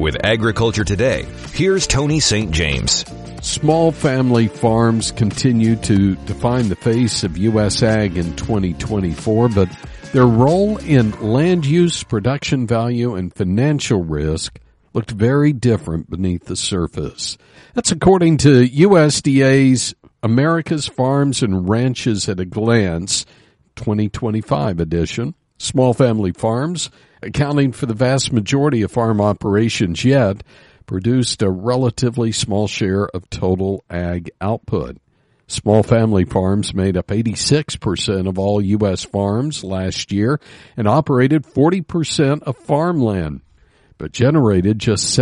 With Agriculture Today, here's Tony St. James. Small family farms continue to define the face of U.S. ag in 2024, but their role in land use, production value, and financial risk looked very different beneath the surface. That's according to USDA's America's Farms and Ranches at a Glance 2025 edition. Small family farms, accounting for the vast majority of farm operations yet, produced a relatively small share of total ag output. Small family farms made up 86% of all U.S. farms last year and operated 40% of farmland, but generated just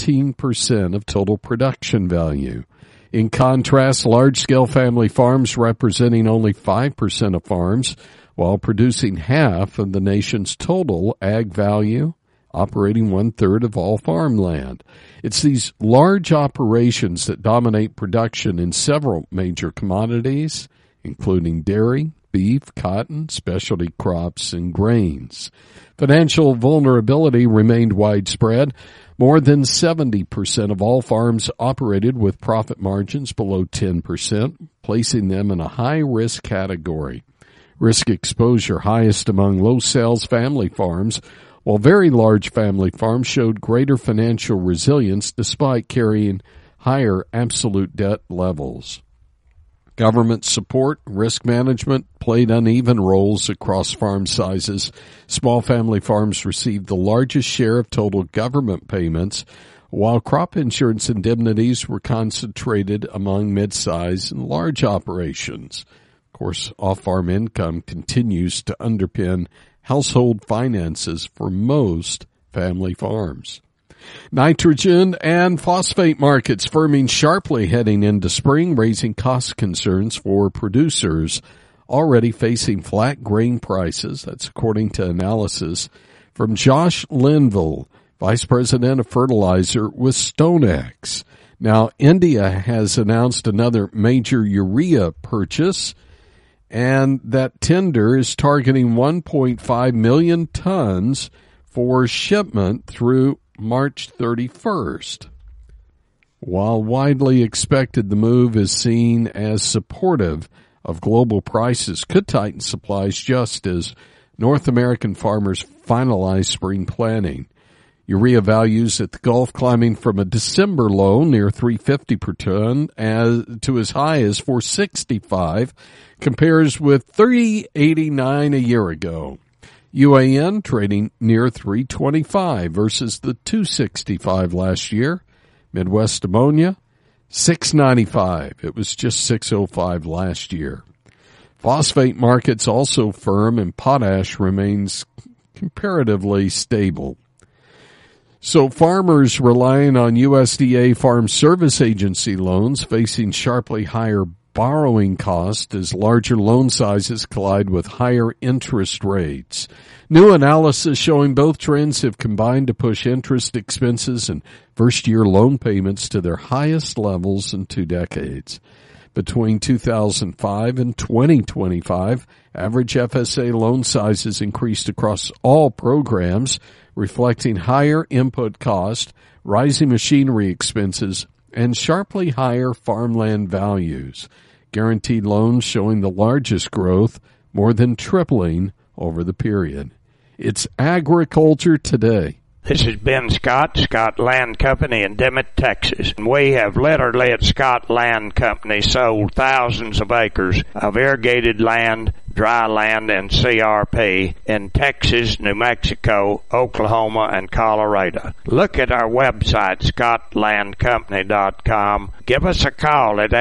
17% of total production value. In contrast, large-scale family farms representing only 5% of farms, while producing half of the nation's total ag value, operating 1/3 of all farmland. It's these large operations that dominate production in several major commodities, including dairy, beef, cotton, specialty crops, and grains. Financial vulnerability remained widespread. More than 70% of all farms operated with profit margins below 10%, placing them in a high-risk category. Risk exposure highest among low sales family farms, while very large family farms showed greater financial resilience despite carrying higher absolute debt levels. Government support, risk management played uneven roles across farm sizes. Small family farms received the largest share of total government payments, while crop insurance indemnities were concentrated among mid-size and large operations. Of course, off-farm income continues to underpin household finances for most family farms. Nitrogen and phosphate markets firming sharply heading into spring, raising cost concerns for producers already facing flat grain prices. That's according to analysis from Josh Linville, Vice President of Fertilizer with StoneX. Now, India has announced another major urea purchase, and that tender is targeting 1.5 million tons for shipment through March 31st. While widely expected, the move is seen as supportive of global prices, could tighten supplies just as North American farmers finalize spring planting. Urea values at the Gulf climbing from a December low near $350 per ton to as high as $465, compares with $389 a year ago. UAN trading near $325 versus the $265 last year. Midwest ammonia, $695. It was just $605 last year. Phosphate markets also firm, and potash remains comparatively stable. So farmers relying on USDA Farm Service Agency loans facing sharply higher borrowing costs as larger loan sizes collide with higher interest rates. New analysis showing both trends have combined to push interest expenses and first-year loan payments to their highest levels in 2 decades. Between 2005 and 2025, average FSA loan sizes increased across all programs, reflecting higher input cost, rising machinery expenses, and sharply higher farmland values. Guaranteed loans showing the largest growth, more than tripling over the period. It's Agriculture Today. This is Ben Scott, Scott Land Company in Dimmitt, Texas. We have literally at Scott Land Company sold thousands of acres of irrigated land, dry land, and CRP in Texas, New Mexico, Oklahoma, and Colorado. Look at our website, scottlandcompany.com. Give us a call at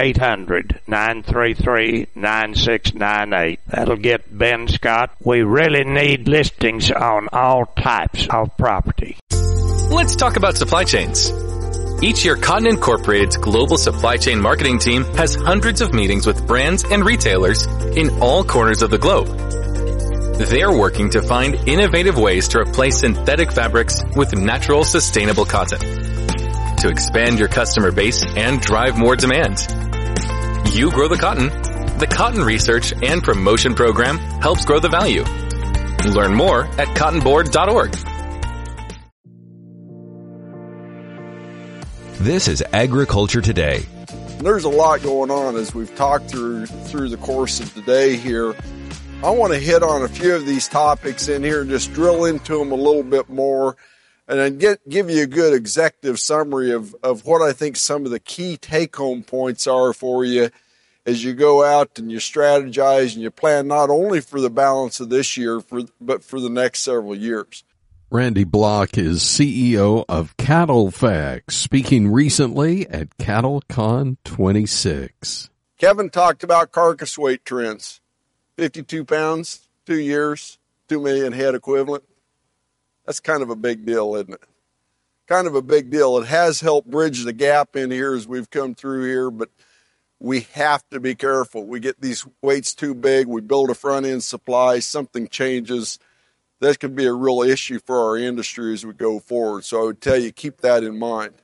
800-933-9698. That'll get Ben Scott. We really need listings on all types of property. Let's talk about supply chains. Each year, Cotton Incorporated's global supply chain marketing team has hundreds of meetings with brands and retailers in all corners of the globe. They're working to find innovative ways to replace synthetic fabrics with natural, sustainable cotton, to expand your customer base and drive more demand. You grow the cotton. The Cotton Research and Promotion Program helps grow the value. Learn more at cottonboard.org. This is Agriculture Today. There's a lot going on as we've talked through the course of the day here. I want to hit on a few of these topics in here and just drill into them a little bit more and then give you a good executive summary of what I think some of the key take-home points are for you as you go out and you strategize and you plan not only for the balance of this year, but for the next several years. Randy Block is CEO of CattleFax, speaking recently at CattleCon 26. Kevin talked about carcass weight trends. 52 pounds, 2 years, 2 million head equivalent. That's kind of a big deal, isn't it? Kind of a big deal. It has helped bridge the gap in here as we've come through here, but we have to be careful. We get these weights too big, we build a front-end supply, something changes. That could be a real issue for our industry as we go forward. So I would tell you, keep that in mind.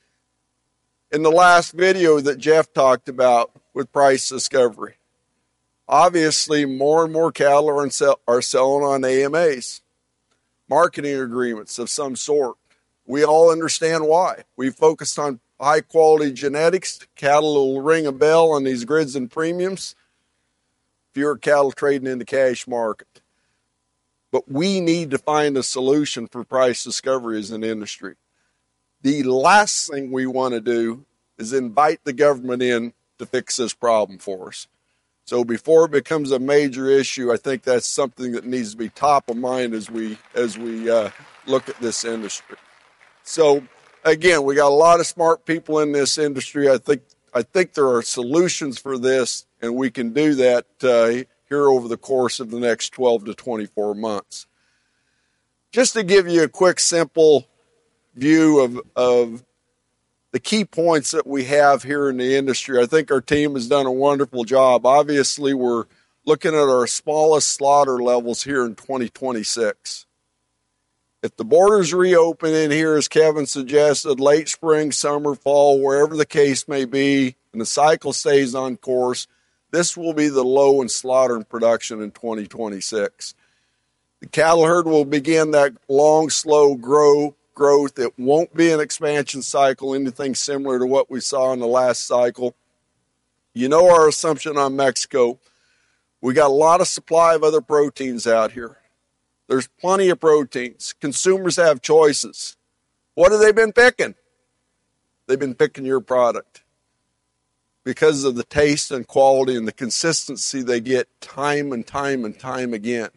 In the last video that Jeff talked about with price discovery, obviously more and more cattle are selling on AMAs, marketing agreements of some sort. We all understand why. We focused on high quality genetics. Cattle will ring a bell on these grids and premiums. Fewer cattle trading in the cash market. But we need to find a solution for price discovery as an industry. The last thing we want to do is invite the government in to fix this problem for us. So before it becomes a major issue, I think that's something that needs to be top of mind as we look at this industry. So again, we got a lot of smart people in this industry. I think there are solutions for this, and we can do that here over the course of the next 12 to 24 months. Just to give you a quick, simple view of the key points that we have here in the industry, I think our team has done a wonderful job. Obviously, we're looking at our smallest slaughter levels here in 2026. If the borders reopen in here, as Kevin suggested, late spring, summer, fall, wherever the case may be, and the cycle stays on course, this will be the low in slaughter and production in 2026. The cattle herd will begin that long, slow growth. It won't be an expansion cycle, anything similar to what we saw in the last cycle. You know our assumption on Mexico. We got a lot of supply of other proteins out here. There's plenty of proteins. Consumers have choices. What have they been picking? They've been picking your product, because of the taste and quality and the consistency they get time and time and time again.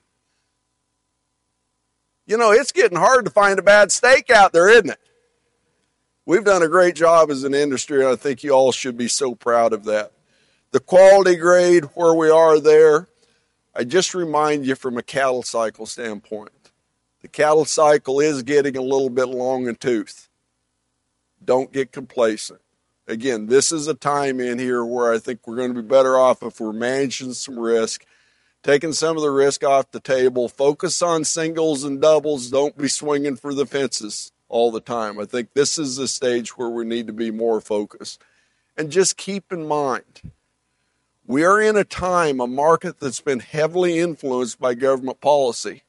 You know, it's getting hard to find a bad steak out there, isn't it? We've done a great job as an industry, and I think you all should be so proud of that. The quality grade, where we are there, I just remind you from a cattle cycle standpoint. The cattle cycle is getting a little bit long in tooth. Don't get complacent. Again, this is a time in here where I think we're going to be better off if we're managing some risk, taking some of the risk off the table, focus on singles and doubles, don't be swinging for the fences all the time. I think this is the stage where we need to be more focused. And just keep in mind, we are in a market that's been heavily influenced by government policy.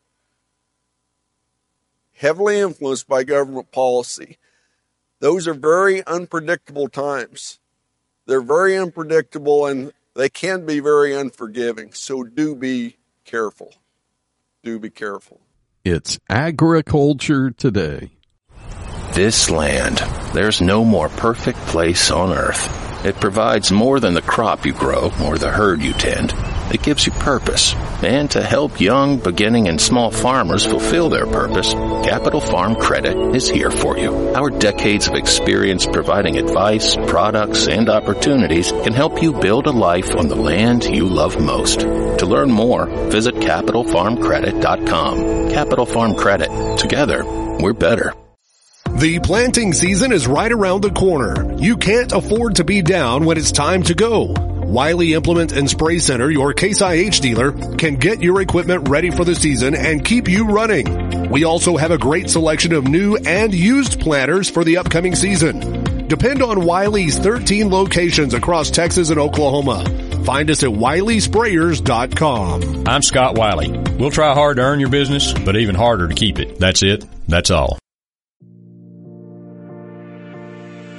Heavily influenced by government policy. Those are very unpredictable times. They're very unpredictable, and they can be very unforgiving. So do be careful. Do be careful. It's Agriculture Today. This land, there's no more perfect place on earth. It provides more than the crop you grow or the herd you tend. It gives you purpose. And to help young, beginning, and small farmers fulfill their purpose, Capital Farm Credit is here for you. Our decades of experience providing advice, products, and opportunities can help you build a life on the land you love most. To learn more, visit CapitalFarmCredit.com. Capital Farm Credit. Together, we're better. The planting season is right around the corner. You can't afford to be down when it's time to go. Wiley Implement and Spray Center, your Case IH dealer, can get your equipment ready for the season and keep you running. We also have a great selection of new and used planters for the upcoming season. Depend on Wiley's 13 locations across Texas and Oklahoma. Find us at WileySprayers.com. I'm Scott Wiley. We'll try hard to earn your business, but even harder to keep it. That's it. That's all.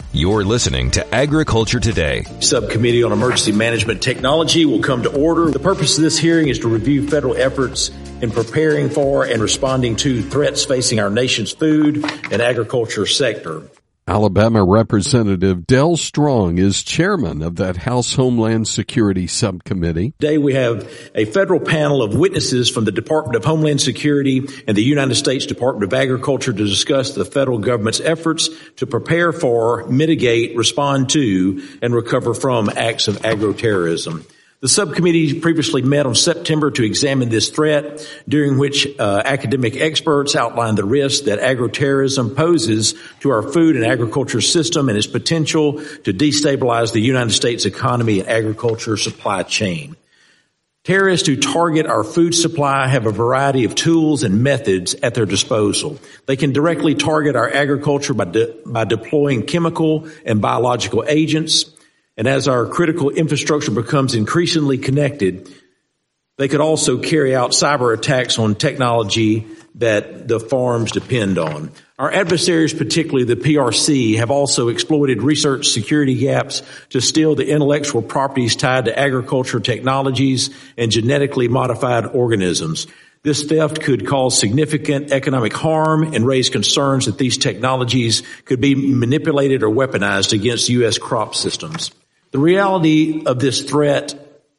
You're listening to Agriculture Today. Subcommittee on Emergency Management Technology will come to order. The purpose of this hearing is to review federal efforts in preparing for and responding to threats facing our nation's food and agriculture sector. Alabama Representative Del Strong is chairman of that House Homeland Security Subcommittee. Today we have a federal panel of witnesses from the Department of Homeland Security and the United States Department of Agriculture to discuss the federal government's efforts to prepare for, mitigate, respond to, and recover from acts of agroterrorism. The subcommittee previously met on September to examine this threat, during which academic experts outlined the risk that agroterrorism poses to our food and agriculture system and its potential to destabilize the United States economy and agriculture supply chain. Terrorists who target our food supply have a variety of tools and methods at their disposal. They can directly target our agriculture by deploying chemical and biological agents. And as our critical infrastructure becomes increasingly connected, they could also carry out cyber attacks on technology that the farms depend on. Our adversaries, particularly the PRC, have also exploited research security gaps to steal the intellectual properties tied to agriculture technologies and genetically modified organisms. This theft could cause significant economic harm and raise concerns that these technologies could be manipulated or weaponized against U.S. crop systems. The reality of this threat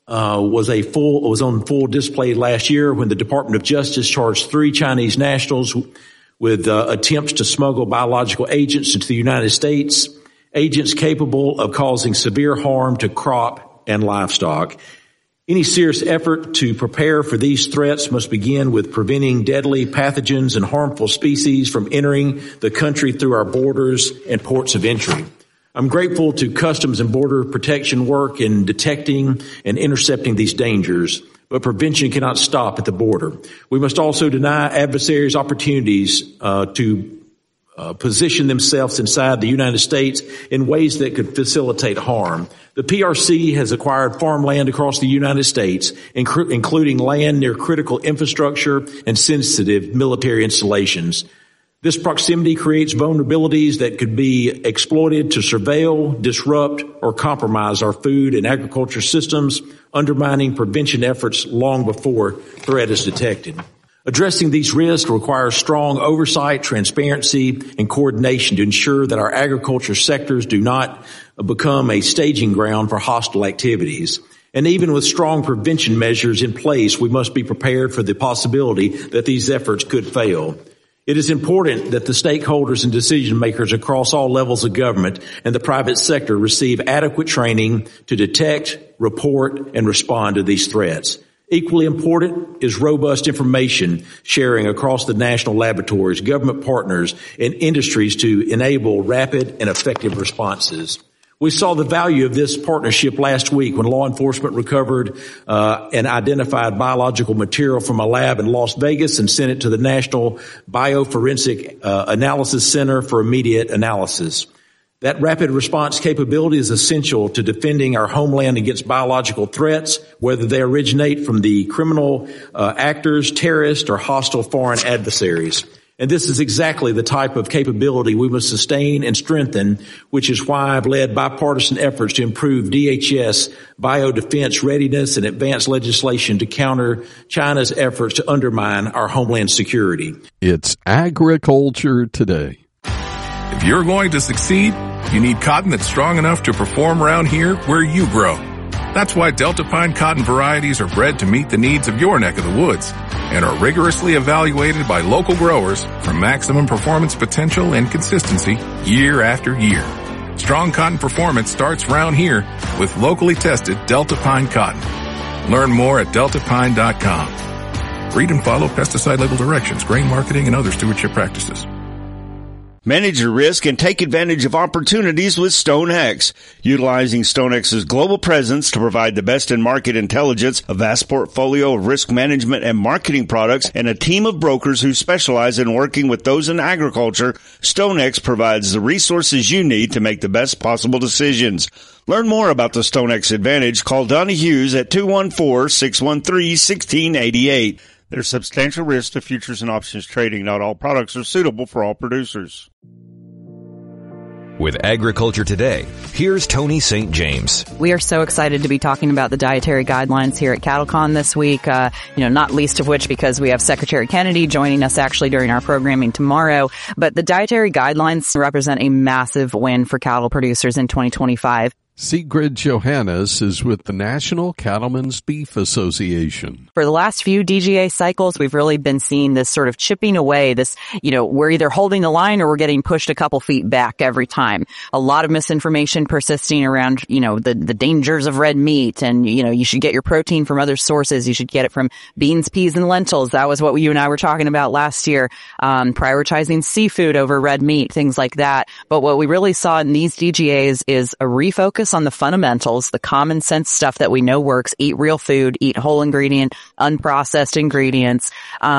was on full display last year when the Department of Justice charged 3 Chinese nationals with attempts to smuggle biological agents into the United States, agents capable of causing severe harm to crop and livestock. Any serious effort to prepare for these threats must begin with preventing deadly pathogens and harmful species from entering the country through our borders and ports of entry. I'm grateful to Customs and Border Protection work in detecting and intercepting these dangers, but prevention cannot stop at the border. We must also deny adversaries opportunities to position themselves inside the United States in ways that could facilitate harm. The PRC has acquired farmland across the United States, including land near critical infrastructure and sensitive military installations. This proximity creates vulnerabilities that could be exploited to surveil, disrupt, or compromise our food and agriculture systems, undermining prevention efforts long before threat is detected. Addressing these risks requires strong oversight, transparency, and coordination to ensure that our agriculture sectors do not become a staging ground for hostile activities. And even with strong prevention measures in place, we must be prepared for the possibility that these efforts could fail. It is important that the stakeholders and decision makers across all levels of government and the private sector receive adequate training to detect, report, and respond to these threats. Equally important is robust information sharing across the national laboratories, government partners, and industries to enable rapid and effective responses. We saw the value of this partnership last week when law enforcement recovered and identified biological material from a lab in Las Vegas and sent it to the National Bioforensic Analysis Center for immediate analysis. That rapid response capability is essential to defending our homeland against biological threats, whether they originate from the criminal actors, terrorists, or hostile foreign adversaries. And this is exactly the type of capability we must sustain and strengthen, which is why I've led bipartisan efforts to improve DHS biodefense readiness and advance legislation to counter China's efforts to undermine our homeland security. It's Agriculture Today. If you're going to succeed, you need cotton that's strong enough to perform around here where you grow. That's why Delta Pine cotton varieties are bred to meet the needs of your neck of the woods and are rigorously evaluated by local growers for maximum performance potential and consistency year after year. Strong cotton performance starts round here with locally tested Delta Pine cotton. Learn more at deltapine.com. Read and follow pesticide label directions, grain marketing, and other stewardship practices. Manage your risk and take advantage of opportunities with StoneX. Utilizing StoneX's global presence to provide the best in market intelligence, a vast portfolio of risk management and marketing products, and a team of brokers who specialize in working with those in agriculture, StoneX provides the resources you need to make the best possible decisions. Learn more about the StoneX Advantage. Call Donnie Hughes at 214-613-1688. There's substantial risk to futures and options trading. Not all products are suitable for all producers. With Agriculture Today, here's Tony St. James. We are so excited to be talking about the dietary guidelines here at CattleCon this week, not least of which because we have Secretary Kennedy joining us actually during our programming tomorrow. But the dietary guidelines represent a massive win for cattle producers in 2025. Sigrid Johannes is with the National Cattlemen's Beef Association. For the last few DGA cycles, we've really been seeing this sort of chipping away, this, we're either holding the line or we're getting pushed a couple feet back every time. A lot of misinformation persisting around, the dangers of red meat and, you should get your protein from other sources. You should get it from beans, peas, and lentils. That was what you and I were talking about last year. Prioritizing seafood over red meat, things like that. But what we really saw in these DGAs is a refocus on the fundamentals, the common sense stuff that we know works. Eat real food, eat whole ingredient, unprocessed ingredients,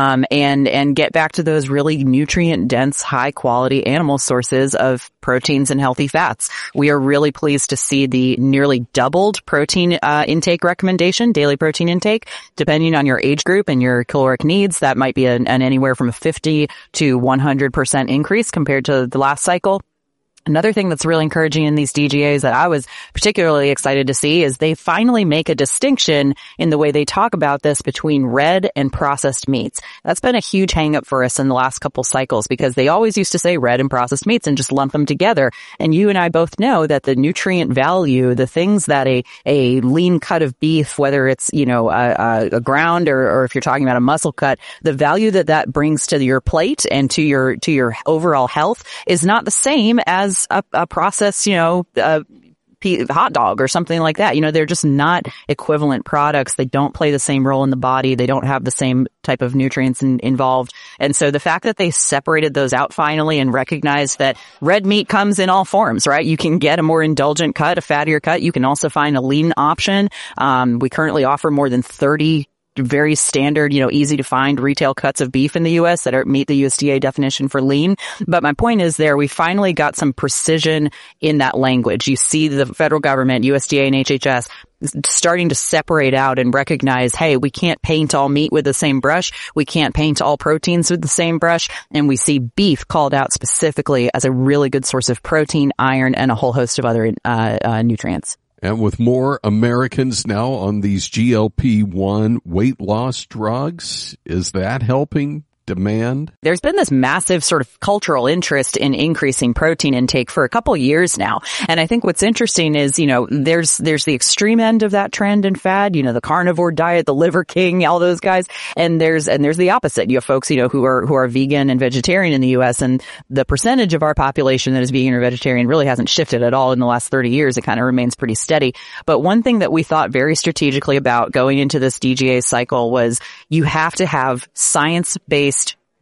and get back to those really nutrient dense, high quality animal sources of proteins and healthy fats. We are really pleased to see the nearly doubled protein intake recommendation, daily protein intake, depending on your age group and your caloric needs. That might be an anywhere from a 50 to 100% increase compared to the last cycle. Another thing that's really encouraging in these DGAs that I was particularly excited to see is they finally make a distinction in the way they talk about this between red and processed meats. That's been a huge hang up for us in the last couple cycles because they always used to say red and processed meats and just lump them together. And you and I both know that the nutrient value, the things that a lean cut of beef, whether it's, a ground or if you're talking about a muscle cut, the value that brings to your plate and to your overall health is not the same as a processed, hot dog or something like that. They're just not equivalent products. They don't play the same role in the body. They don't have the same type of nutrients involved. And so the fact that they separated those out finally and recognized that red meat comes in all forms, right? You can get a more indulgent cut, a fattier cut. You can also find a lean option. We currently offer more than 30 very standard, easy to find retail cuts of beef in the U.S. that meet the USDA definition for lean. But my point is we finally got some precision in that language. You see the federal government, USDA and HHS, starting to separate out and recognize, hey, we can't paint all meat with the same brush. We can't paint all proteins with the same brush. And we see beef called out specifically as a really good source of protein, iron, and a whole host of other nutrients. And with more Americans now on these GLP-1 weight loss drugs, is that helping demand? There's been this massive sort of cultural interest in increasing protein intake for a couple years now. And I think what's interesting is, there's the extreme end of that trend and fad, the carnivore diet, the Liver King, all those guys. And there's the opposite. You have folks, who are vegan and vegetarian in the U.S. and the percentage of our population that is vegan or vegetarian really hasn't shifted at all in the last 30 years. It kind of remains pretty steady. But one thing that we thought very strategically about going into this DGA cycle was you have to have science-based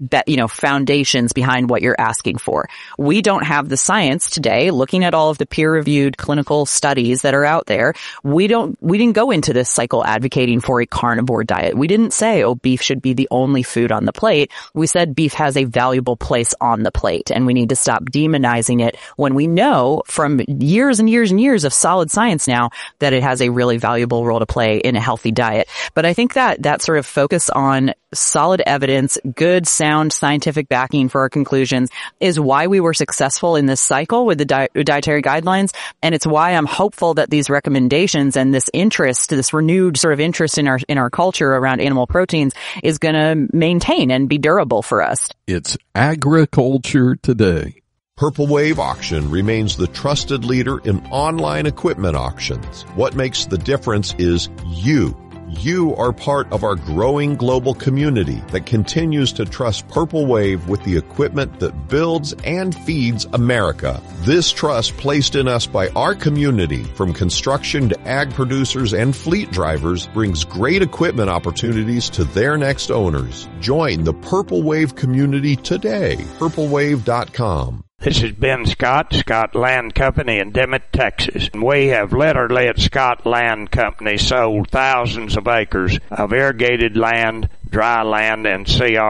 foundations behind what you're asking for. We don't have the science today. Looking at all of the peer-reviewed clinical studies that are out there, we didn't go into this cycle advocating for a carnivore diet. We didn't say, beef should be the only food on the plate. We said beef has a valuable place on the plate, and we need to stop demonizing it when we know from years and years and years of solid science now that it has a really valuable role to play in a healthy diet. But I think that sort of focus on solid evidence, good, sound scientific backing for our conclusions is why we were successful in this cycle with the dietary guidelines. And it's why I'm hopeful that these recommendations and this interest, this renewed sort of interest in our culture around animal proteins is going to maintain and be durable for us. It's Agriculture Today. Purple Wave Auction remains the trusted leader in online equipment auctions. What makes the difference is you. You are part of our growing global community that continues to trust Purple Wave with the equipment that builds and feeds America. This trust placed in us by our community, from construction to ag producers and fleet drivers, brings great equipment opportunities to their next owners. Join the Purple Wave community today. PurpleWave.com. This is Ben Scott, Scott Land Company in Dimmitt, Texas. We have literally at Scott Land Company sold thousands of acres of irrigated land, dry land, and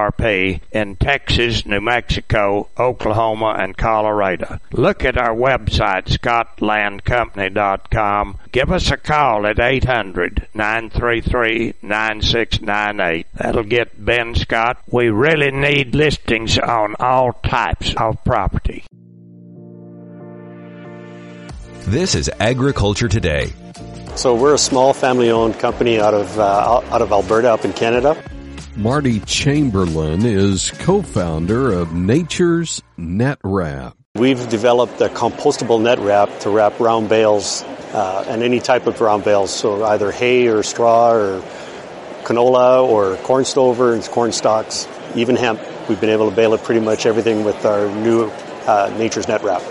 CRP in Texas, New Mexico, Oklahoma, and Colorado. Look at our website, scottlandcompany.com. Give us a call at 800-933-9698. That'll get Ben Scott. We really need listings on all types of property. This is Agriculture Today. So we're a small family-owned company out of Alberta up in Canada. Marty Chamberlain is co-founder of Nature's Net Wrap. We've developed a compostable net wrap to wrap round bales and any type of round bales, so either hay or straw or canola or corn stover and corn stalks, even hemp. We've been able to bale it pretty much everything with our new Nature's Net Wrap.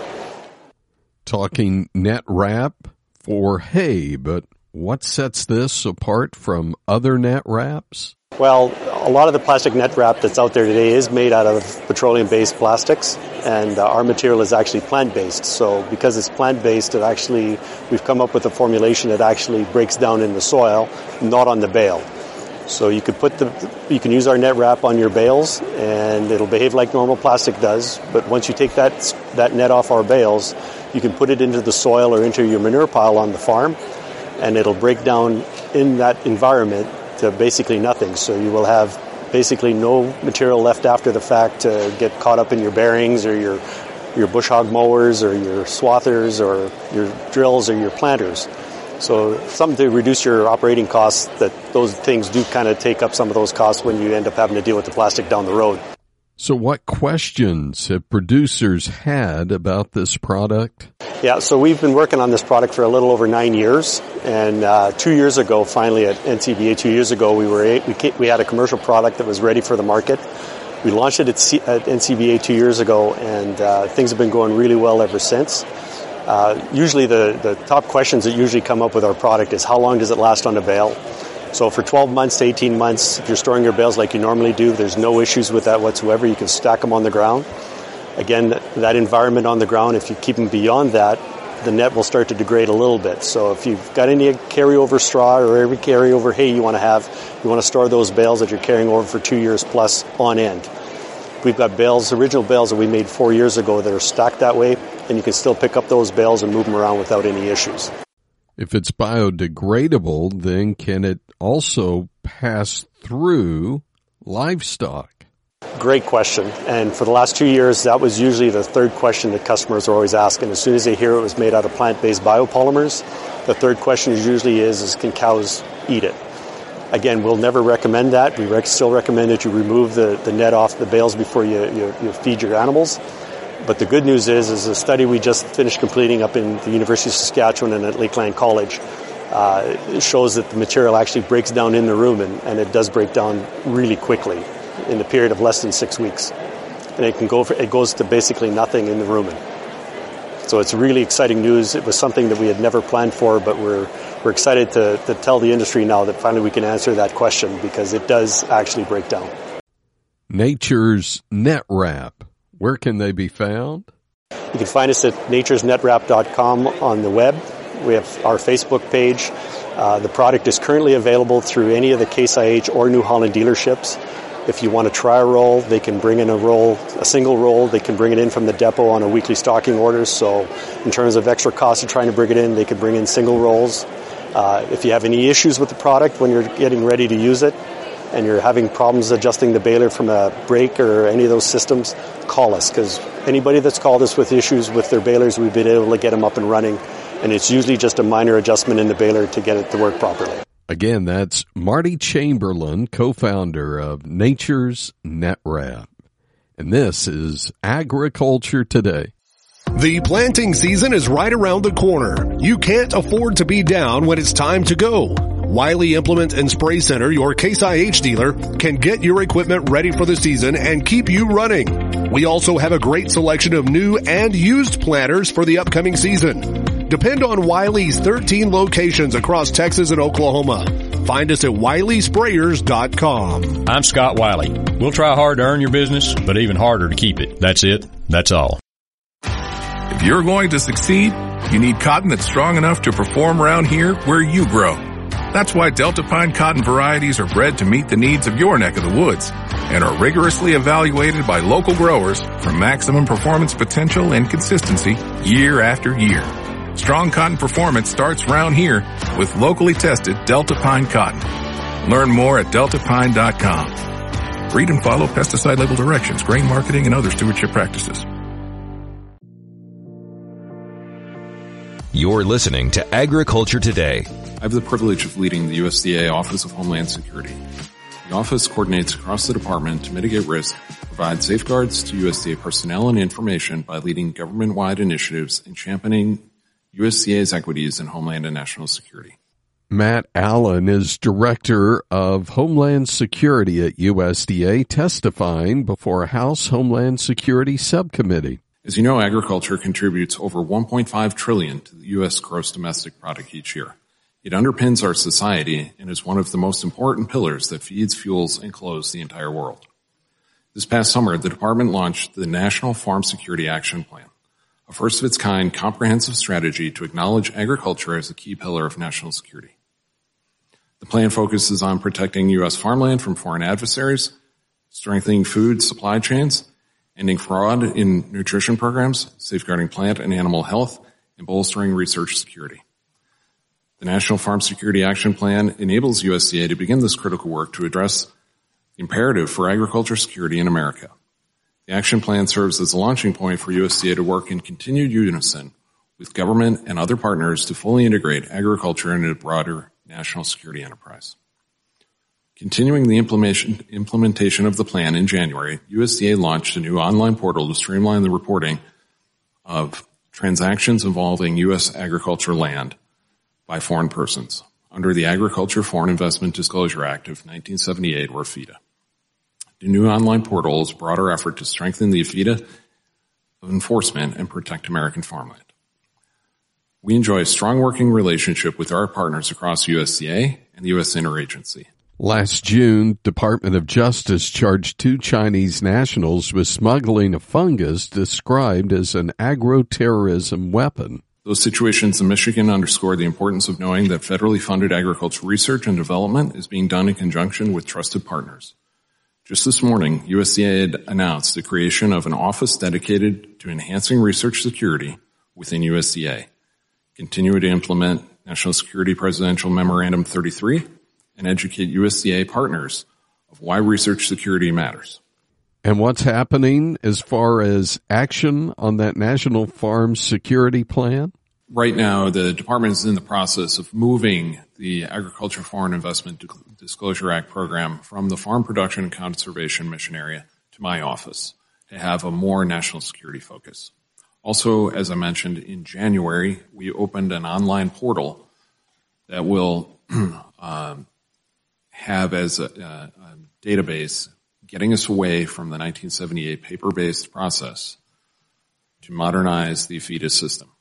Talking net wrap for hay, but what sets this apart from other net wraps? Well, a lot of the plastic net wrap that's out there today is made out of petroleum-based plastics, and our material is actually plant-based. So because it's plant-based, we've come up with a formulation that actually breaks down in the soil, not on the bale. So you can use our net wrap on your bales, and it'll behave like normal plastic does. But once you take that net off our bales, you can put it into the soil or into your manure pile on the farm, and it'll break down in that environment to basically nothing. So you will have basically no material left after the fact to get caught up in your bearings or your bush hog mowers or your swathers or your drills or your planters. So something to reduce your operating costs, that those things do kind of take up some of those costs when you end up having to deal with the plastic down the road. So what questions have producers had about this product? Yeah, so we've been working on this product for a little over 9 years, and 2 years ago, finally at NCBA 2 years ago, we had a commercial product that was ready for the market. We launched it at NCBA 2 years ago, and things have been going really well ever since. Usually the top questions that usually come up with our product is how long does it last on a bale? So for 12 months to 18 months, if you're storing your bales like you normally do, there's no issues with that whatsoever. You can stack them on the ground. Again, that environment on the ground, if you keep them beyond that, the net will start to degrade a little bit. So if you've got any carryover straw or every carryover hay you want to store those bales that you're carrying over for 2 years plus on end. We've got original bales that we made 4 years ago that are stacked that way, and you can still pick up those bales and move them around without any issues. If it's biodegradable, then can it also pass through livestock? Great question. And for the last 2 years, that was usually the third question that customers are always asking. As soon as they hear it was made out of plant-based biopolymers, the third question usually is can cows eat it? Again, we'll never recommend that. We still recommend that you remove the net off the bales before you feed your animals. But the good news is a study we just finished completing up in the University of Saskatchewan and at Lakeland College it shows that the material actually breaks down in the rumen, and it does break down really quickly in the period of less than 6 weeks. And it goes to basically nothing in the rumen. So it's really exciting news. It was something that we had never planned for, but we're excited to tell the industry now that finally we can answer that question, because it does actually break down. Nature's Net Wrap. Where can they be found? You can find us at naturesnetwrap.com on the web. We have our Facebook page. The product is currently available through any of the Case IH or New Holland dealerships. If you want to try a roll, they can bring in a single roll. They can bring it in from the depot on a weekly stocking order. So in terms of extra cost of trying to bring it in, they can bring in single rolls. If you have any issues with the product when you're getting ready to use it, and you're having problems adjusting the baler from a brake or any of those systems, call us, because anybody that's called us with issues with their balers, we've been able to get them up and running, and it's usually just a minor adjustment in the baler to get it to work properly. Again, that's Marty Chamberlain, co-founder of Nature's Net Wrap. And this is Agriculture Today. The planting season is right around the corner. You can't afford to be down when it's time to go. Wiley Implement and Spray Center, your Case IH dealer, can get your equipment ready for the season and keep you running. We also have a great selection of new and used planters for the upcoming season. Depend on Wiley's 13 locations across Texas and Oklahoma. Find us at WileySprayers.com. I'm Scott Wiley. We'll try hard to earn your business, but even harder to keep it. That's it. That's all. If you're going to succeed, you need cotton that's strong enough to perform around here where you grow. That's why Delta Pine cotton varieties are bred to meet the needs of your neck of the woods and are rigorously evaluated by local growers for maximum performance potential and consistency year after year. Strong cotton performance starts round here with locally tested Delta Pine cotton. Learn more at deltapine.com. Read and follow pesticide label directions, grain marketing, and other stewardship practices. You're listening to Agriculture Today. I have the privilege of leading the USDA Office of Homeland Security. The office coordinates across the department to mitigate risk, provide safeguards to USDA personnel and information by leading government-wide initiatives and championing USDA's equities in homeland and national security. Matt Allen is Director of Homeland Security at USDA, testifying before a House Homeland Security Subcommittee. As you know, agriculture contributes over $1.5 trillion to the U.S. gross domestic product each year. It underpins our society and is one of the most important pillars that feeds, fuels, and clothes the entire world. This past summer, the department launched the National Farm Security Action Plan, a first-of-its-kind comprehensive strategy to acknowledge agriculture as a key pillar of national security. The plan focuses on protecting U.S. farmland from foreign adversaries, strengthening food supply chains, ending fraud in nutrition programs, safeguarding plant and animal health, and bolstering research security. The National Farm Security Action Plan enables USDA to begin this critical work to address the imperative for agriculture security in America. The action plan serves as a launching point for USDA to work in continued unison with government and other partners to fully integrate agriculture into a broader national security enterprise. Continuing the implementation of the plan in January, USDA launched a new online portal to streamline the reporting of transactions involving U.S. agriculture land by foreign persons under the Agriculture Foreign Investment Disclosure Act of 1978, or FIDA. The new online portal is a broader effort to strengthen the FIDA enforcement and protect American farmland. We enjoy a strong working relationship with our partners across USDA and the U.S. Interagency. Last June, Department of Justice charged 2 Chinese nationals with smuggling a fungus described as an agro-terrorism weapon. Those situations in Michigan underscore the importance of knowing that federally funded agricultural research and development is being done in conjunction with trusted partners. Just this morning, USDA had announced the creation of an office dedicated to enhancing research security within USDA, continue to implement National Security Presidential Memorandum 33, and educate USDA partners of why research security matters. And what's happening as far as action on that National Farm Security Plan? Right now, the department is in the process of moving the Agriculture Foreign Investment Disclosure Act program from the Farm Production and Conservation Mission Area to my office to have a more national security focus. Also, as I mentioned, in January, we opened an online portal that will have as a database getting us away from the 1978 paper-based process to modernize the FIDA system.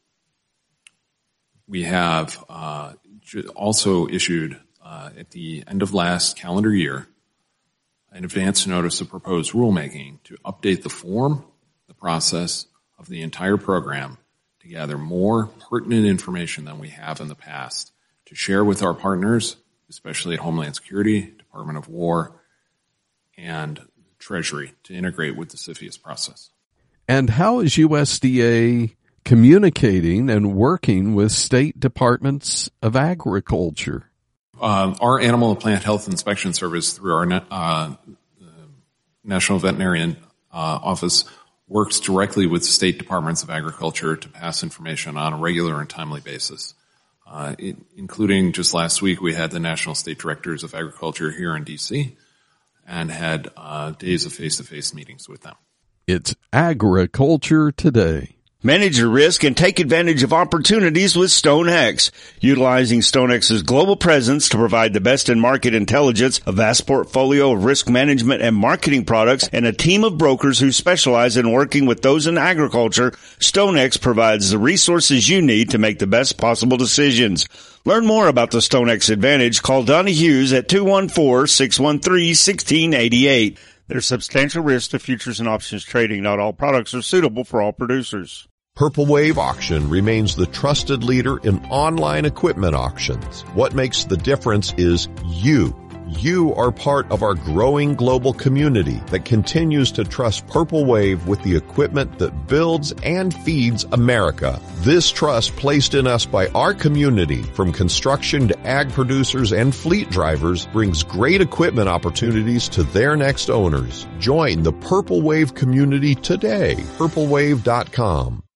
We have also issued at the end of last calendar year an advance notice of proposed rulemaking to update the form, the process of the entire program to gather more pertinent information than we have in the past to share with our partners, especially at Homeland Security, Department of War, and Treasury to integrate with the CFIUS process. And how is USDA communicating and working with state departments of agriculture? Our Animal and Plant Health Inspection Service, through our National Veterinarian Office, works directly with state departments of agriculture to pass information on a regular and timely basis. Including just last week, we had the National State Directors of Agriculture here in D.C. and had days of face-to-face meetings with them. It's Agriculture Today. Manage your risk and take advantage of opportunities with StoneX. Utilizing StoneX's global presence to provide the best in market intelligence, a vast portfolio of risk management and marketing products, and a team of brokers who specialize in working with those in agriculture, StoneX provides the resources you need to make the best possible decisions. Learn more about the StoneX Advantage. Call Donnie Hughes at 214-613-1688. There's substantial risk to futures and options trading. Not all products are suitable for all producers. Purple Wave Auction remains the trusted leader in online equipment auctions. What makes the difference is you. You are part of our growing global community that continues to trust Purple Wave with the equipment that builds and feeds America. This trust placed in us by our community, from construction to ag producers and fleet drivers, brings great equipment opportunities to their next owners. Join the Purple Wave community today. PurpleWave.com.